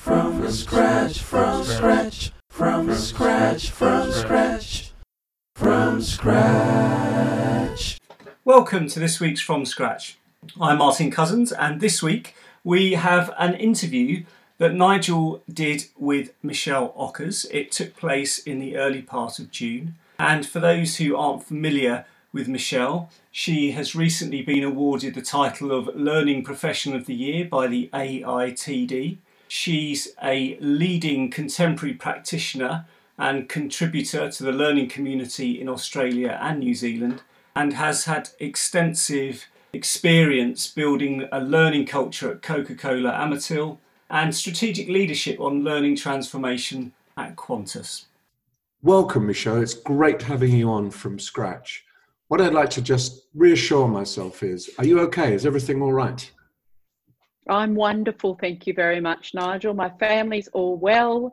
From scratch, from scratch, from scratch, from scratch, from scratch. Welcome to this week's From Scratch. I'm Martin Cousins, and this week we have an interview that Nigel did with Michelle Ockers. It took place in the early part of June. And for those who aren't familiar with Michelle, she has recently been awarded the title of Learning Professional of the Year by the AITD. She's a leading contemporary practitioner and contributor to the learning community in Australia and New Zealand, and has had extensive experience building a learning culture at Coca-Cola Amatil and strategic leadership on learning transformation at Qantas. Welcome, Michelle. It's great having you on from scratch. What I'd like to just reassure myself is, are you okay? Is everything all right? I'm wonderful, thank you very much, Nigel. My family's all well,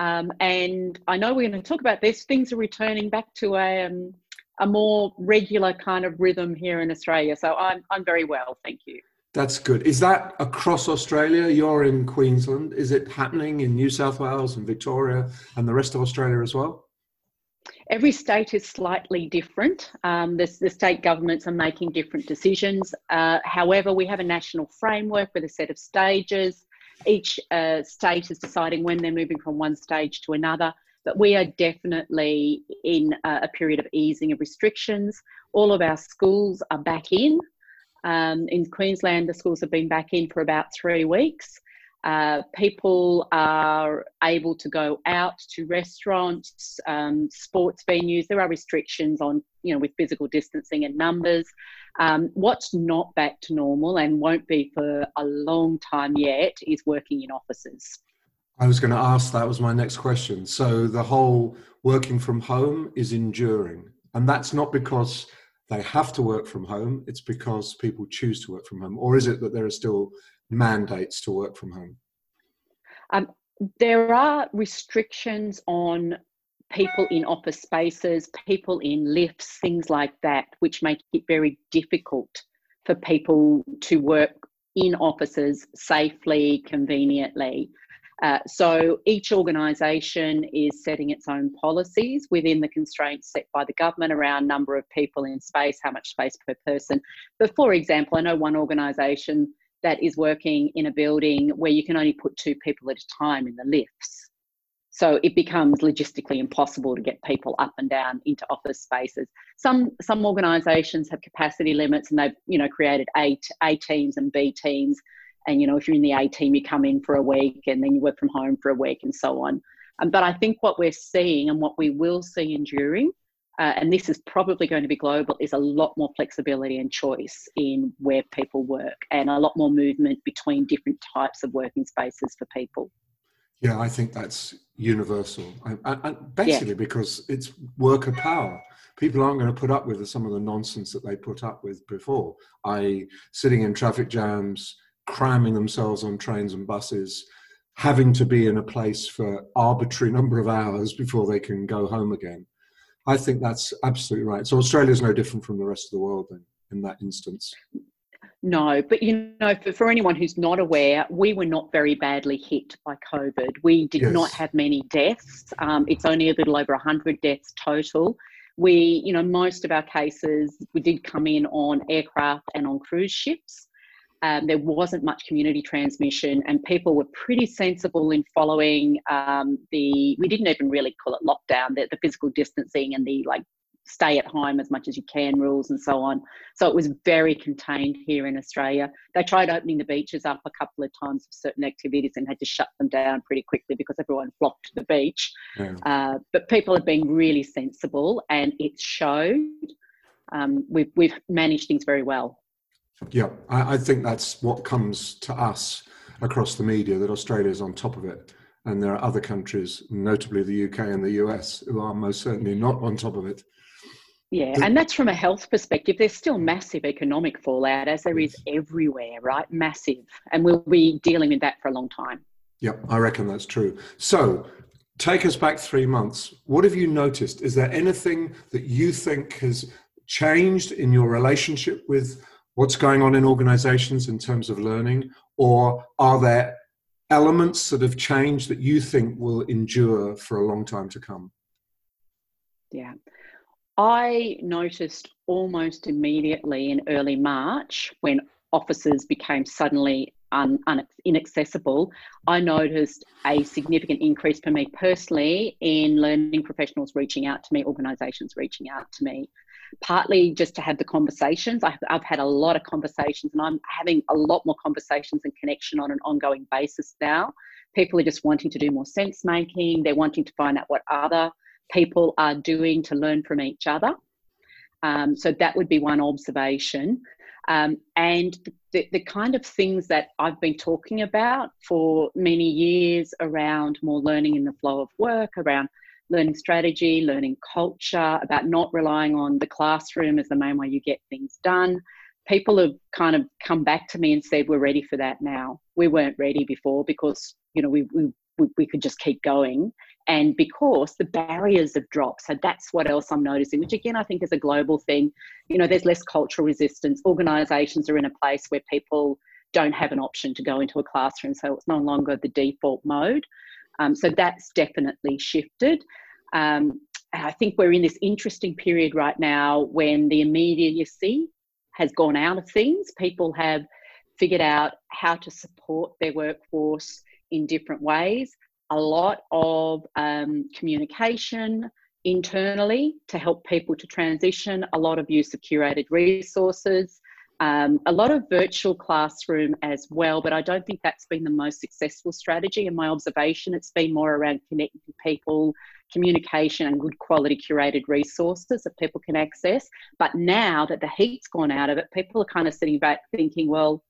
and I know we're going to talk about this. Things are returning back to a more regular kind of rhythm here in Australia, so I'm very well, thank you. That's good. Is that across Australia? You're in Queensland. Is it happening in New South Wales and Victoria and the rest of Australia as well? Every state is slightly different. The state governments are making different decisions. However, we have a national framework with a set of stages. Each state is deciding when they're moving from one stage to another. But we are definitely in a period of easing of restrictions. All of our schools are back in. In Queensland, the schools have been back in for about 3 weeks. People are able to go out to restaurants, sports venues. There are restrictions on, with physical distancing and numbers. What's not back to normal and won't be for a long time yet is working in offices. I was going to ask, that was my next question. So the whole working from home is enduring, and that's not because they have to work from home, it's because people choose to work from home, or is it that there are still mandates to work from home? There are restrictions on people in office spaces, people in lifts, things like that, which make it very difficult for people to work in offices safely, conveniently. So each organisation is setting its own policies within the constraints set by the government around number of people in space, how much space per person. But for example, I know one organisation that is working in a building where you can only put 2 people at a time in the lifts. So it becomes logistically impossible to get people up and down into office spaces. Some organisations have capacity limits, and they've created A teams and B teams. And if you're in the A team, you come in for a week and then you work from home for a week and so on. But I think what we're seeing and what we will see enduring, and this is probably going to be global, is a lot more flexibility and choice in where people work, and a lot more movement between different types of working spaces for people. Yeah, I think that's universal. Basically, because it's worker power. People aren't going to put up with some of the nonsense that they put up with before, i.e. sitting in traffic jams, cramming themselves on trains and buses, having to be in a place for arbitrary number of hours before they can go home again. I think that's absolutely right. So Australia is no different from the rest of the world then, in that instance. No, but for anyone who's not aware, we were not very badly hit by COVID. We did not have many deaths. It's only a little over 100 deaths total. We, most of our cases, we did come in on aircraft and on cruise ships. There wasn't much community transmission, and people were pretty sensible in following we didn't even really call it lockdown, the physical distancing and the stay at home as much as you can rules and so on. So it was very contained here in Australia. They tried opening the beaches up a couple of times for certain activities and had to shut them down pretty quickly because everyone flocked to the beach. Yeah. But people have been really sensible, and it showed. We've managed things very well. Yeah, I think that's what comes to us across the media, that Australia is on top of it. And there are other countries, notably the UK and the US, who are most certainly not on top of it. Yeah, and that's from a health perspective. There's still massive economic fallout, as there is everywhere, right? Massive. And we'll be dealing with that for a long time. Yeah, I reckon that's true. So take us back 3 months. What have you noticed? Is there anything that you think has changed in your relationship with what's going on in organizations in terms of learning? Or are there elements that have changed that you think will endure for a long time to come? Yeah. I noticed almost immediately in early March when offices became suddenly inaccessible, I noticed a significant increase for me personally in learning professionals reaching out to me, organisations reaching out to me, partly just to have the conversations. I've had a lot of conversations, and I'm having a lot more conversations and connection on an ongoing basis now. People are just wanting to do more sense making. They're wanting to find out what other people are doing to learn from each other. So that would be one observation. And the kind of things that I've been talking about for many years around more learning in the flow of work, around learning strategy, learning culture, about not relying on the classroom as the main way you get things done. People have kind of come back to me and said, we're ready for that now. We weren't ready before because, you know, we could just keep going. And because the barriers have dropped. So that's what else I'm noticing, which again, I think is a global thing. You know, there's less cultural resistance. Organisations are in a place where people don't have an option to go into a classroom. So it's no longer the default mode. So that's definitely shifted. And I think we're in this interesting period right now when the immediacy has gone out of things. People have figured out how to support their workforce in different ways. A lot of communication internally to help people to transition, a lot of use of curated resources, a lot of virtual classroom as well, but I don't think that's been the most successful strategy. In my observation, it's been more around connecting people, communication and good quality curated resources that people can access. But now that the heat's gone out of it, people are kind of sitting back thinking, well,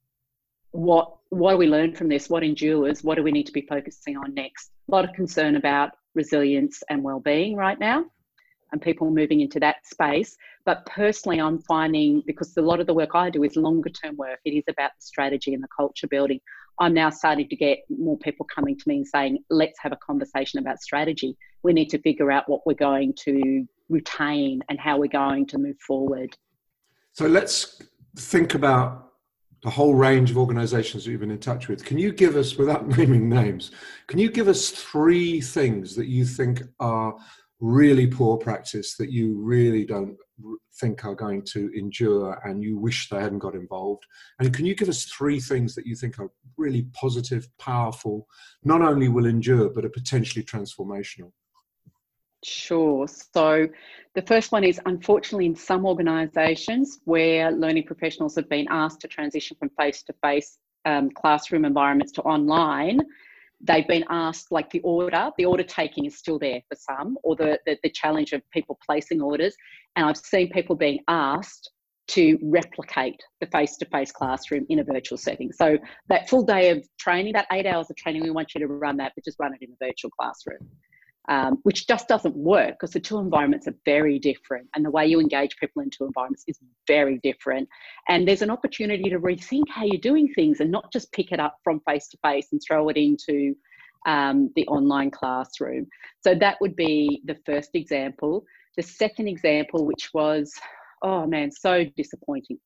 what do we learn from this? What endures? What do we need to be focusing on next? A lot of concern about resilience and well-being right now, and people moving into that space. But personally, I'm finding, because a lot of the work I do is longer term work, it is about the strategy and the culture building. I'm now starting to get more people coming to me and saying, let's have a conversation about strategy. We need to figure out what we're going to retain and how we're going to move forward. So let's think about the whole range of organizations that you've been in touch with. Can you give us, without naming names, can you give us 3 things that you think are really poor practice, that you really don't think are going to endure and you wish they hadn't got involved? And can you give us 3 things that you think are really positive, powerful, not only will endure, but are potentially transformational? Sure. So the first one is, unfortunately, in some organisations where learning professionals have been asked to transition from face-to-face classroom environments to online, they've been asked, like the order taking is still there for some, or the challenge of people placing orders. And I've seen people being asked to replicate the face-to-face classroom in a virtual setting. So that full day of training, that 8 hours of training, we want you to run that, but just run it in a virtual classroom. Which just doesn't work, because the two environments are very different, and the way you engage people in two environments is very different. And there's an opportunity to rethink how you're doing things and not just pick it up from face to face and throw it into the online classroom. So that would be the first example. The second example, which was, oh man, so disappointing.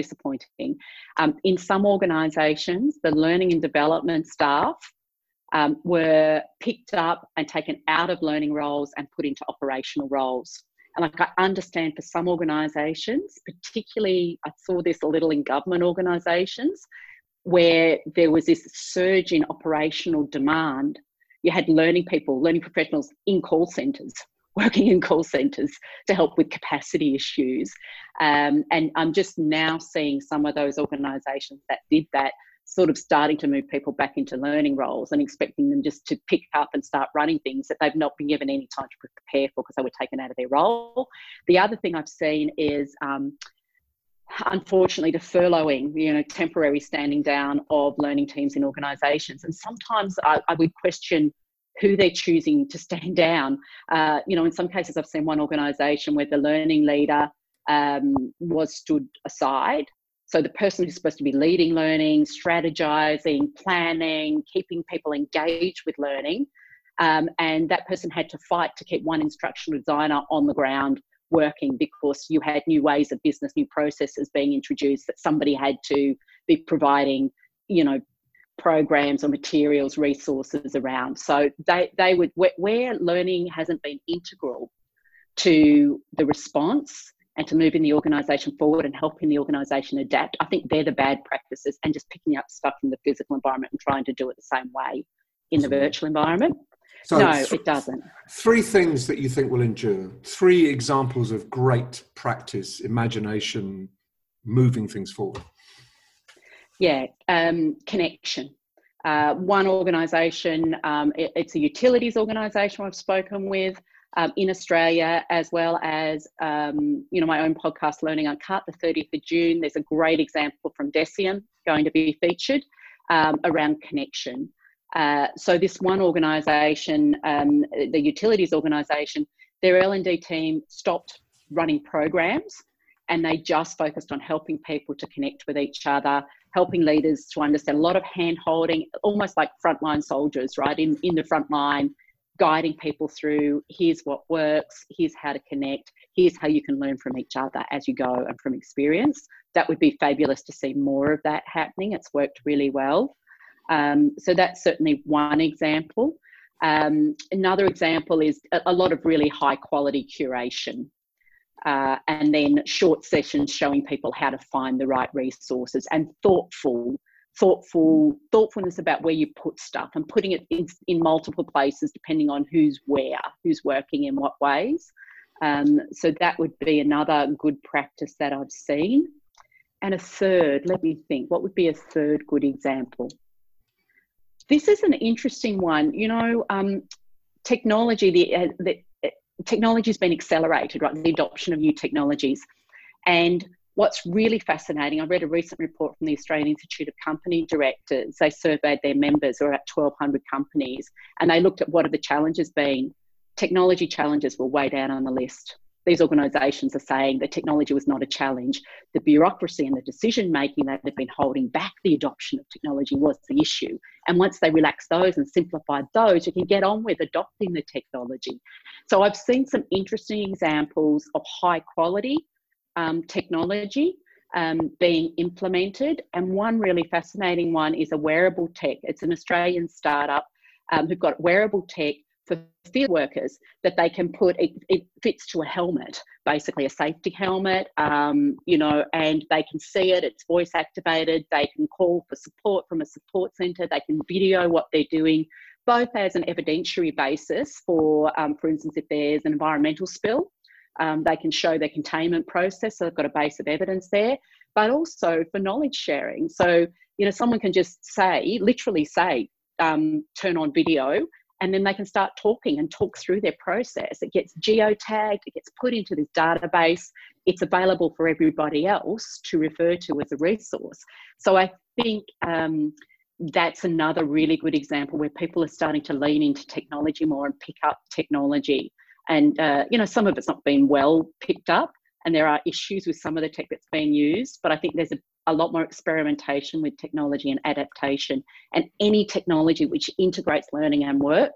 In some organisations, the learning and development staff were picked up and taken out of learning roles and put into operational roles. And like, I understand for some organisations, particularly I saw this a little in government organisations, where there was this surge in operational demand. You had learning professionals in call centres, working in call centres to help with capacity issues. And I'm just now seeing some of those organisations that did that sort of starting to move people back into learning roles and expecting them just to pick up and start running things that they've not been given any time to prepare for because they were taken out of their role. The other thing I've seen is, unfortunately, the furloughing, temporary standing down of learning teams in organisations. And sometimes I would question who they're choosing to stand down. In some cases, I've seen one organisation where the learning leader was stood aside. So the person who's supposed to be leading learning, strategizing, planning, keeping people engaged with learning, and that person had to fight to keep one instructional designer on the ground working, because you had new ways of business, new processes being introduced that somebody had to be providing, programs or materials, resources around. So they would, where learning hasn't been integral to the response and to moving the organisation forward and helping the organisation adapt, I think they're the bad practices, and just picking up stuff from the physical environment and trying to do it the same way in the virtual environment. So no, it doesn't. 3 things that you think will endure. 3 examples of great practice, imagination, moving things forward. Yeah, connection. One organisation, it's a utilities organisation I've spoken with in Australia, as well as, my own podcast, Learning Uncut, the 30th of June. There's a great example from Decium going to be featured around connection. So this one organisation, the utilities organisation, their L&D team stopped running programs, and they just focused on helping people to connect with each other, helping leaders to understand, a lot of hand holding, almost like frontline soldiers, right? In the front line, guiding people through, here's what works, here's how to connect, here's how you can learn from each other as you go and from experience. That would be fabulous to see more of that happening. It's worked really well. So that's certainly one example. Another example is a lot of really high quality curation. And then short sessions showing people how to find the right resources, and thoughtfulness about where you put stuff and putting it in multiple places depending on who's working in what ways. So that would be another good practice that I've seen. And a third, let me think, what would be a third good example? This is an interesting one. Technology, technology has been accelerated, right? The adoption of new technologies. And what's really fascinating, I read a recent report from the Australian Institute of Company Directors. They surveyed their members, or about 1,200 companies, and they looked at what have the challenges been. Technology challenges were way down on the list. These organisations are saying that technology was not a challenge. The bureaucracy and the decision-making that had been holding back the adoption of technology was the issue. And once they relaxed those and simplified those, you can get on with adopting the technology. So I've seen some interesting examples of high-quality technology being implemented. And one really fascinating one is a wearable tech. It's an Australian startup who've got wearable tech for field workers that they can put, it fits to a helmet, basically a safety helmet, and they can see it, it's voice activated, they can call for support from a support centre, they can video what they're doing, both as an evidentiary basis for instance, if there's an environmental spill, they can show their containment process, so they've got a base of evidence there, but also for knowledge sharing. So, someone can just literally say, turn on video, and then they can start talking and talk through their process. It gets geotagged, it gets put into this database, it's available for everybody else to refer to as a resource. So I think that's another really good example where people are starting to lean into technology more and pick up technology. And, some of it's not been well picked up, and there are issues with some of the tech that's being used, but I think there's a lot more experimentation with technology and adaptation, and any technology which integrates learning and work,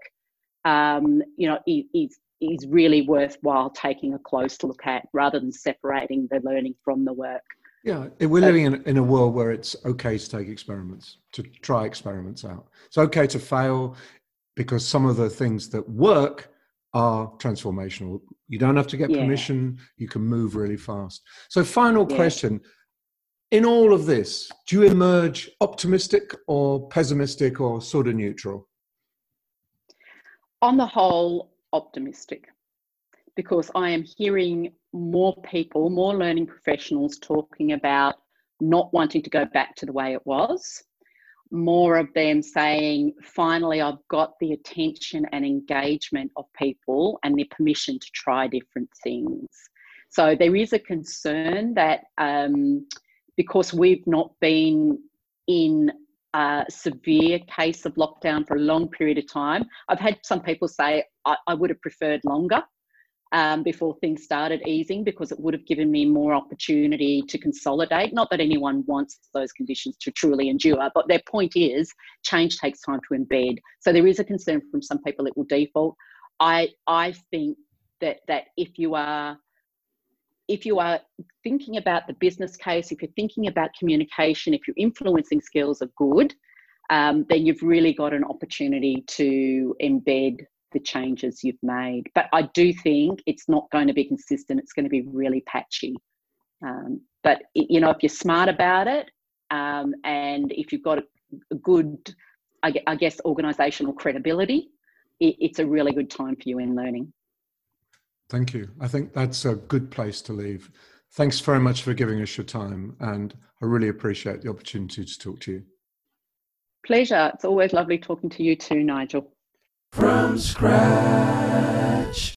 is really worthwhile taking a close look at, rather than separating the learning from the work. Yeah, we're living in a world where it's okay to take experiments, to try experiments out. It's okay to fail, because some of the things that work are transformational. You don't have to get permission. You can move really fast. So final question. In all of this, do you emerge optimistic or pessimistic or sort of neutral? On the whole, optimistic, because I am hearing more people, more learning professionals talking about not wanting to go back to the way it was. More of them saying, finally, I've got the attention and engagement of people and their permission to try different things. So there is a concern that because we've not been in a severe case of lockdown for a long period of time, I've had some people say I would have preferred longer before things started easing, because it would have given me more opportunity to consolidate. Not that anyone wants those conditions to truly endure, but their point is change takes time to embed. So there is a concern from some people it will default. I think that if you are thinking about the business case, if you're thinking about communication, if your influencing skills are good, then you've really got an opportunity to embed the changes you've made. But I do think it's not going to be consistent. It's going to be really patchy. But you know, if you're smart about it, and if you've got a good, I guess, organisational credibility, it's a really good time for you in learning. Thank you. I think that's a good place to leave. Thanks very much for giving us your time, and I really appreciate the opportunity to talk to you. Pleasure. It's always lovely talking to you too, Nigel. From scratch.